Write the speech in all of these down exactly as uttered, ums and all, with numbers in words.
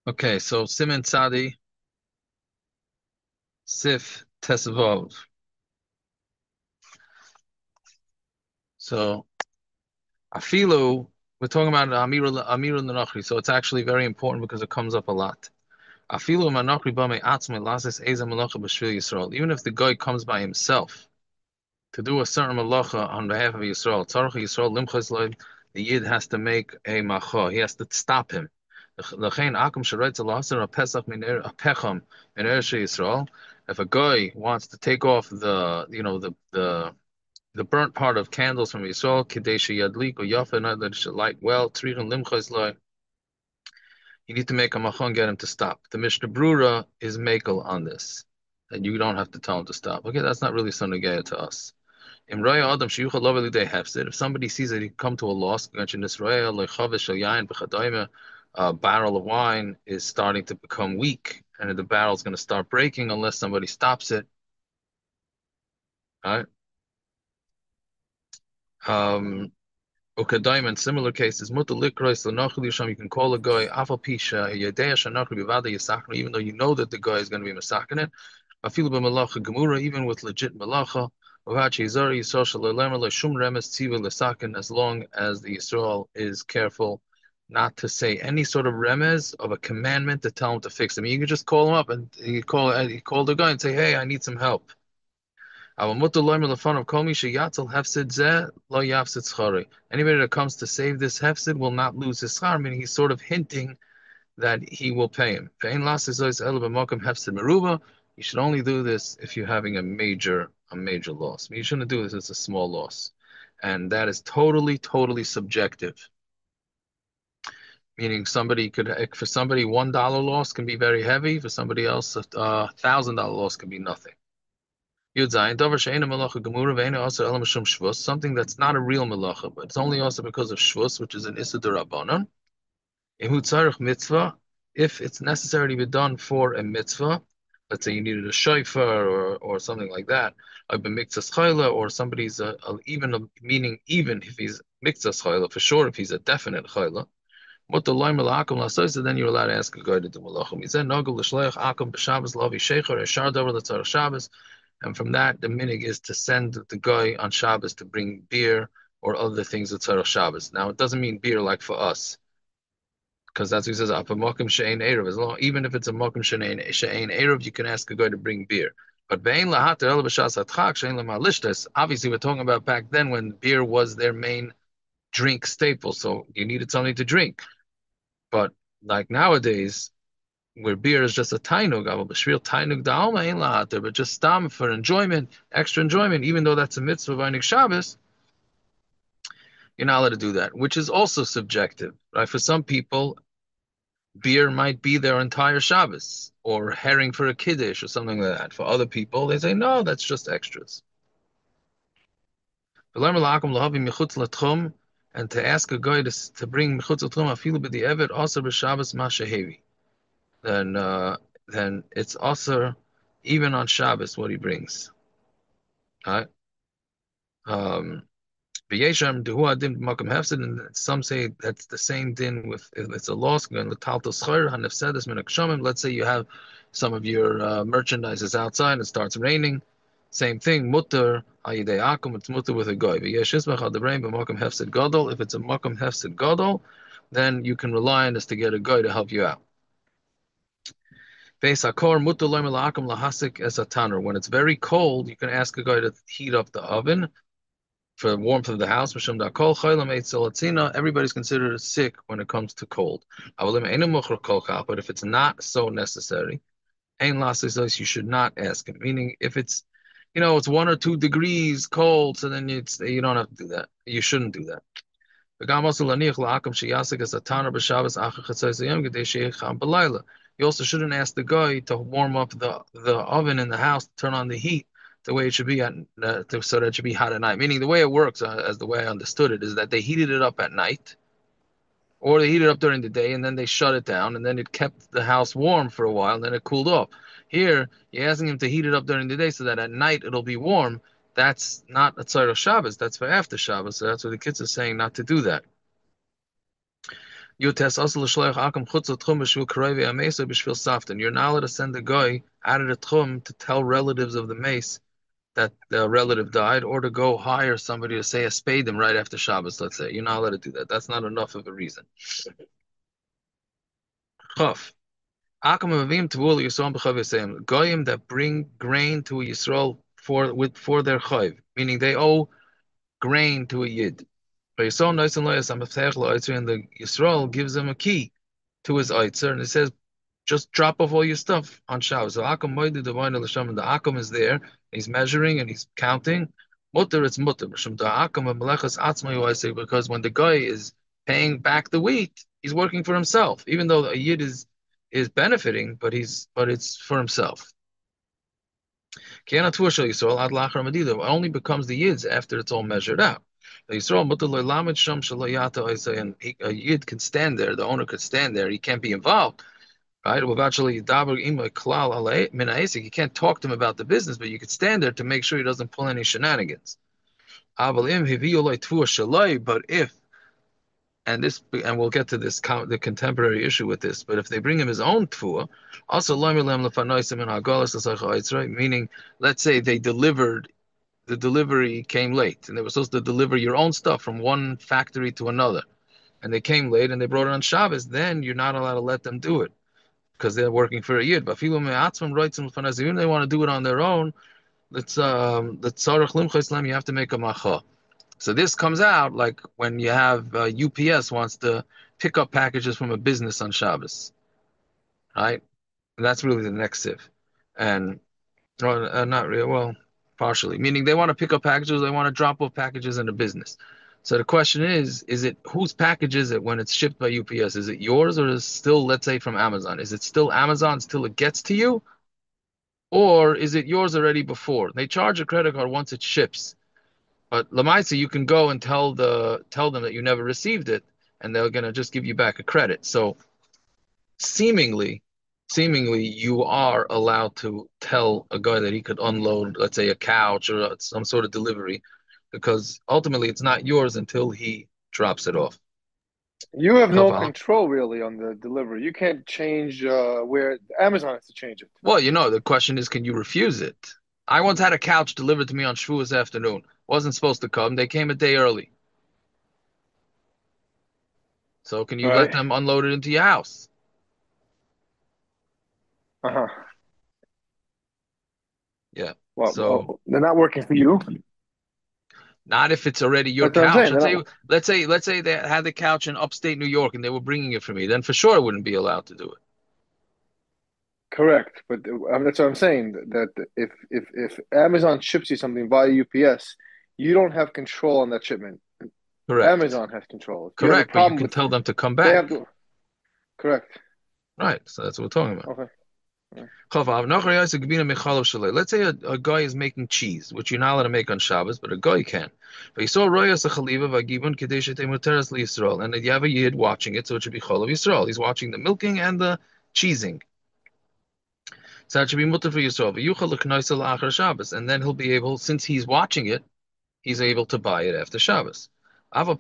Okay, so Siman Tzadi, Sif Tesavov. So Afilu, we're talking about Amira Amira Nanachri, so it's actually very important because it comes up a lot. Afilu Manachri Bame Atzme Lasis Eza Malacha B'Shvil Yisrael. Even if the guy comes by himself to do a certain malacha on behalf of Yisrael, Tzarech Yisrael Limchas Loy, the Yid has to make a macha. He has to stop him. L'chein akum sheretz alaser a pesach min er a pecham min eretz Yisrael. If a guy wants to take off the, you know, the the the burnt part of candles from Yisrael, Kadesh Yadlik or Yafa, not that it should light well, Trichon Limchas Loy, you need to make a machon, get him to stop. The Mishnah Brura is makel on this, and you don't have to tell him to stop. Okay, that's not really something to us. Imraya Adam Shiyucha Lovely Day Hefsid. If somebody sees that he come to a loss, mention Israel, like Chavish Yain B'Chadayma, a barrel of wine is starting to become weak, and the barrel is going to start breaking unless somebody stops it. All right. Um, Ukadayim in similar cases, mutter likrois l'nochel yisham. You can call a guy afal pisha yedei shanachli bivada yisachna, even though you know that the guy is going to be masakin it. Afilu b'malacha gemura, even with legit malacha. Uvachi yizari yisrael shalolem lo shum remes tziva l'sakin, as long as the Yisrael is careful not to say any sort of remez of a commandment to tell him to fix him. You can just call him up and you call you call the guy and say, "Hey, I need some help." Anybody that comes to save this hefsid will not lose his schar, meaning he's sort of hinting that he will pay him. You should only do this if you're having a major a major loss. You shouldn't do this as a small loss. And that is totally, totally subjective. Meaning somebody could, for somebody, one dollar loss can be very heavy. For somebody else, a uh, thousand dollar loss can be nothing. Something that's not a real melacha, but it's only also because of shvus, which is an issa d'Rabbanan. Mitzvah, if it's necessary to be done for a mitzvah, let's say you needed a shofar or or something like that, like b'miktzas chayla, or somebody's a, a, even a, meaning even if he's miktzas chayla, for sure if he's a definite chayla. What the loy malakum lasoisa, then you're allowed to ask a guy to do malachim. He said nogel l'shleich akum b'Shabbos lavi shecher eshar davar l'tzarech Shabbos. And from that, the minig is to send the guy on Shabbos to bring beer or other things at Tzarech Shabbos. Now, it doesn't mean beer like for us, because that's what he says, "Apamokim she'ein erev." As long, even if it's a mokim she'ein she'ein erev, you can ask a guy to bring beer. But be'ein lahater el b'shas hatchak she'ein lamalishtes. Obviously, we're talking about back then when beer was their main drink staple, so you needed something to drink. But like nowadays, where beer is just a tainug, b'shvil tainug da'alma ein lahater, but just stam for enjoyment, extra enjoyment, even though that's a mitzvah of Shabbos, you're not allowed to do that, which is also subjective, right? For some people, beer might be their entire Shabbos, or herring for a kiddush, or something like that. For other people, they say, no, that's just extras. And to ask a guy to, to bring mechutz l'tchum afilu b'di'evet also b'Shabbos mashahevi, then uh, then it's also even on Shabbos what he brings. All right? Um, V'yeshem dehu adim b'makom hefsid, and some say that's the same din with if it's a loss. Let's say you have some of your uh, merchandise is outside and it starts raining. Same thing, mutter ayidei akum. It's mutter with a goy. V'yesh ismach adabrain b'makom hefsid gadol. If it's a makom hefsid gadol, then you can rely on this to get a guy to help you out. When it's very cold, you can ask a guy to heat up the oven for the warmth of the house. Everybody's considered sick when it comes to cold. But if it's not so necessary, you should not ask him. Meaning, if it's, you know, it's one or two degrees cold, so then it's you don't have to do that. You shouldn't do that. You also shouldn't ask the guy to warm up the, the oven in the house, turn on the heat the way it should be at, uh, to, so that it should be hot at night. Meaning the way it works, uh, as the way I understood it, is that they heated it up at night, or they heated it up during the day, and then they shut it down, and then it kept the house warm for a while, and then it cooled off. Here, you're asking him to heat it up during the day so that at night it'll be warm. That's not a tzar of Shabbos. That's for after Shabbos. So that's what the kids are saying, not to do that. You're not allowed to send a guy out of the tchum to tell relatives of the mace that the relative died, or to go hire somebody to say a spadim right after Shabbos, let's say. You're not allowed to do that. That's not enough of a reason. Chaf. Goyim that bring grain to a Yisrael for with for their chayv, meaning they owe grain to a Yid. And the Yisrael gives them a key to his Eitzer, and it says, just drop off all your stuff on Shabbos. So Akam Moed Divine L'Shem, and the Akam is there, he's measuring and he's counting. Mutter, it's mutter. Shem da Akam and Melechas Atzmai, I say, because when the guy is paying back the wheat, he's working for himself, even though a Yid is is benefiting, but he's but it's for himself. It only becomes the Yid's after it's all measured out. The Yisrael and he, a Yid can stand there, the owner could stand there, he can't be involved. Right? Well, actually, you can't talk to him about the business, but you could stand there to make sure he doesn't pull any shenanigans. But if, and this, and we'll get to this, the contemporary issue with this, but if they bring him his own tfuah, also, meaning, let's say they delivered, the delivery came late, and they were supposed to deliver your own stuff from one factory to another, and they came late and they brought it on Shabbos, then you're not allowed to let them do it, because they're working for a yid. But even if they want to do it on their own, let's um let's you have to make a macha. So this comes out like when you have uh, U P S wants to pick up packages from a business on Shabbos, right? And that's really the next sieve, and uh, not really well, partially meaning they want to pick up packages, they want to drop off packages in a business. So the question is, is it whose package is it when it's shipped by U P S? Is it yours, or is it still, let's say, from Amazon? Is it still Amazon's till it gets to you? Or is it yours already before? They charge a credit card once it ships. But Lamaisa, you can go and tell the tell them that you never received it, and they're gonna just give you back a credit. So seemingly, seemingly you are allowed to tell a guy that he could unload, let's say, a couch or some sort of delivery, because ultimately it's not yours until he drops it off. You have no control really on the delivery. You can't change uh, where Amazon has to change it. Well, you know, the question is, can you refuse it? I once had a couch delivered to me on Shavuos afternoon. Wasn't supposed to come. They came a day early. So can you let Right. them unload it into your house? Uh-huh. Yeah. Well, So well, they're not working for you. not if it's already your That's what I'm couch. saying. Let's They're say, not let's say, let's say they had the couch in upstate New York and they were bringing it for me. Then for sure I wouldn't be allowed to do it. correct, but um, that's what I'm saying. That if if if Amazon ships you something via U P S, you don't have control on that shipment. Correct. Amazon has control. If you have a Correct. But you problem can with, tell them to come they have back. to. Correct. Right. So that's what we're talking about. Okay. Yeah. Let's say a, a guy is making cheese, which you're not allowed to make on Shabbos, but a guy can. But you saw Royas a Chaliva Vagibun Kadesha Temuteras Yisrael, and you have a Yid watching it, so it should be Chol of Yisrael. He's watching the milking and the cheesing. So that should be mutter for Yisrael. V'yuchal l'knoisel la'achar Shabbos, and then he'll be able, since he's watching it, he's able to buy it after Shabbos. Even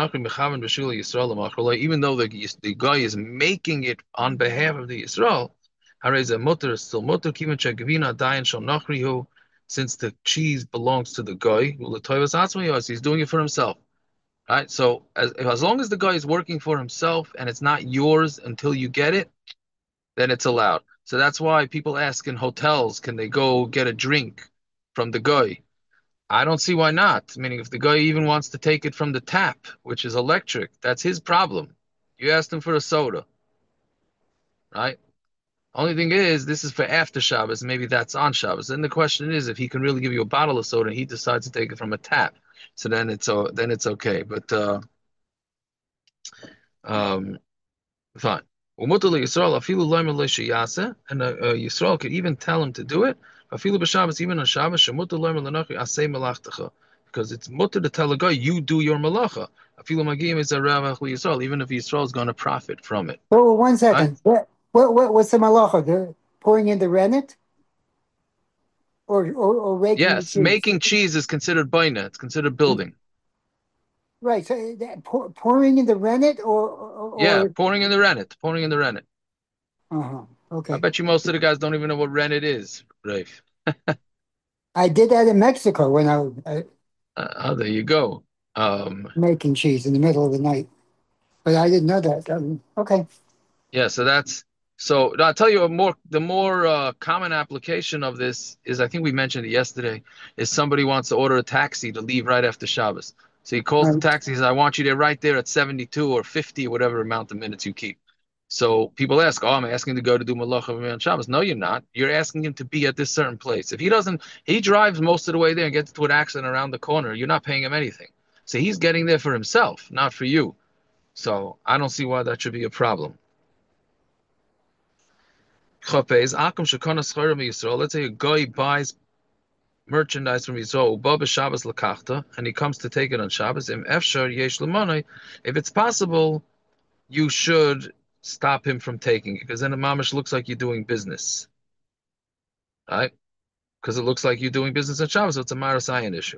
though the, the guy is making it on behalf of the Yisrael, Hareza mutter is still mutter, kiven shegavina dayan shal nachrihu, since the cheese belongs to the guy, he's doing it for himself. Right? So as, as long as the guy is working for himself and it's not yours until you get it, then it's allowed. So that's why people ask in hotels, can they go get a drink from the guy? I don't see why not. Meaning, if the guy even wants to take it from the tap, which is electric, that's his problem. You asked him for a soda, right? Only thing is, this is for after Shabbos, and maybe that's on Shabbos. Then the question is, if he can really give you a bottle of soda, and he decides to take it from a tap, so then it's uh, then it's okay. But uh, um, fine. Umutar Yisrael afilu loymer sheyase, and uh, uh, Yisrael could even tell him to do it. Afilu b'Shabbos, even on Shabbos, shemutar loymer l'nochi asay malachtecha, because it's mutar to tell a guy, you do your malacha. Afilu magiyim is a ravach Yisrael, even if Yisrael is going to profit from it. Oh, one Right? second. What what what what's the malacha? The pouring in the rennet or or, or raking the Yes, cheese? making cheese is considered baina. It's considered building. right. So uh, that pour, pouring in the rennet or or, Yeah, or pouring in the rennet, pouring in the rennet. uh-huh. I Okay. bet you most of the guys don't even know what rennet is, Rafe. I did that in Mexico when I was uh, Uh, oh, there you go. Um, making cheese in the middle of the night, but I didn't know that. Um, okay. yeah, so that's so I'll tell you a more the more uh, common application of this is I think we mentioned it yesterday is somebody wants to order a taxi to leave right after Shabbos. So he calls the Right. taxi, he says, I want you there right there at seventy-two or fifty, whatever amount of minutes you keep. So people ask, oh, I'm asking to go to do Malacha on Shabbos. No, you're not. You're asking him to be at this certain place. If he doesn't, he drives most of the way there and gets to an accident around the corner. You're not paying him anything. So he's getting there for himself, not for you. So I don't see why that should be a problem. Let's say a guy buys merchandise from Yisrael, Uba Shabbos Lakachta, and he comes to take it on Shabbos. Im Efshar Yesh Lemonai, if it's possible, you should stop him from taking it, because then the mamish looks like you're doing business, right? Because it looks like you're doing business on Shabbos, so it's a Marasayan issue.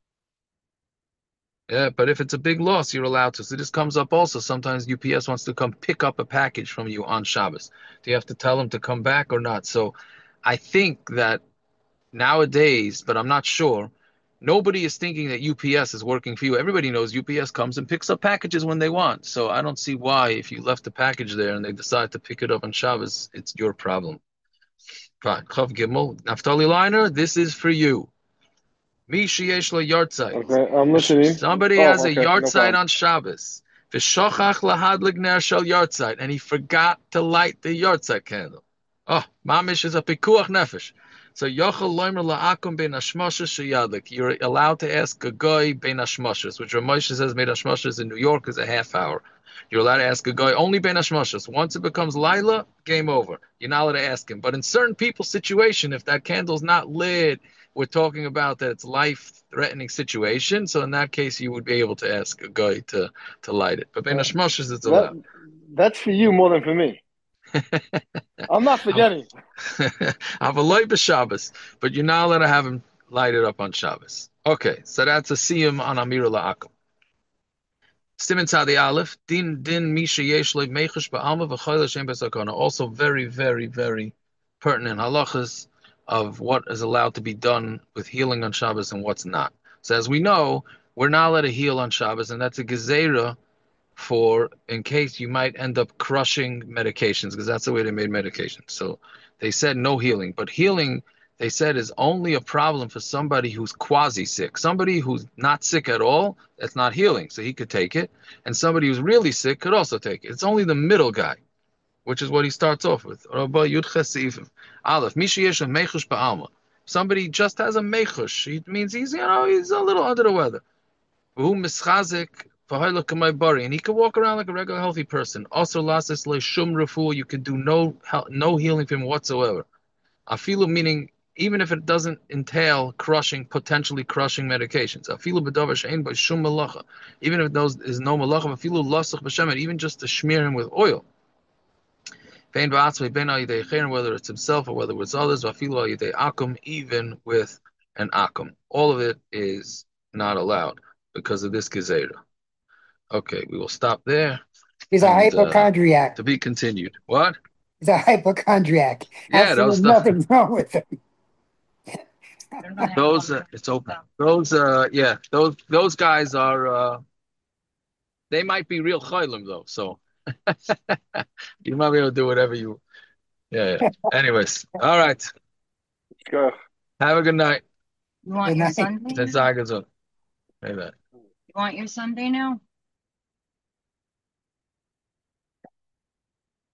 Yeah, but if it's a big loss, you're allowed to. So this comes up also. Sometimes U P S wants to come pick up a package from you on Shabbos. Do you have to tell them to come back or not? So I think that nowadays, but I'm not sure, nobody is thinking that U P S is working for you. Everybody knows U P S comes and picks up packages when they want. So I don't see why, if you left the package there and they decide to pick it up on Shabbos, it's your problem. Fine. Chav Gimel, Naftali Liner, this is for you. Mi sheyesh lo yartzeit. Okay, I'm listening. Somebody has Oh, a okay, no yartzeit problem. on Shabbos. V'shochach lahadlik ner shel yartzeit, and he forgot to light the yartzeit candle. Oh, mamish is a pikuach nefesh. So yochel loimer la'akum ben hashmoshes sheyadlik. You're allowed to ask a guy ben hashmoshes, which Ramosha says ben hashmoshes in New York is a half hour. You're allowed to ask a guy only ben hashmoshes. Once it becomes Lila, game over. You're not allowed to ask him. But in certain people's situation, if that candle's not lit, we're talking about that it's life-threatening situation. So in that case, you would be able to ask a guy to to light it. But ben Uh, hashmoshes, it's that allowed. that's for you more than for me. I'm not forgetting. Have a light b'Shabbos, but you're not allowed to have him light it up on Shabbos. Okay, so that's a siyum on Amira La'akum. Simin Tzadi Aleph, Din Din Misha Yesh Lev Mechush Ba'alma V'Chayla Shem B'Sakana. Also very, very, very pertinent halachas of what is allowed to be done with healing on Shabbos and what's not. So as we know, we're not allowed to heal on Shabbos, and that's a gezerah for in case you might end up crushing medications, because that's the way they made medications. So they said no healing, but healing, they said, is only a problem for somebody who's quasi sick. Somebody who's not sick at all, that's not healing, so he could take it. And somebody who's really sick could also take it. It's only the middle guy, which is what he starts off with. Somebody just has a mechush. It means he's, you know, he's a little under the weather. Who mischazik and he can walk around like a regular healthy person. Also, lasis le shum refu, you can do no no healing for him whatsoever. Afilu meaning even if it doesn't entail crushing, potentially crushing medications. Afilu b'davar she'ein by shum malacha, even if there is no malacha. Afilu lasach b'shemen, even just to smear him with oil. Vein ba'atzmei ben al yidei chein, whether it's himself or whether it's others. Afilu al yidei akum, even with an akum. All of it is not allowed because of this gezerah. Okay, we will stop there. He's a And uh, hypochondriac. to be continued. What? He's a hypochondriac. Yeah, Absolutely those the nothing wrong with him. those uh, it's open. Those uh yeah, those those guys are uh they might be real chaylim though, so you might be able to do whatever you yeah, yeah. Anyways, all right. Go. Have a good night. You want Good your night. Sunday Then now? Zagazun. Amen. You want your Sunday now?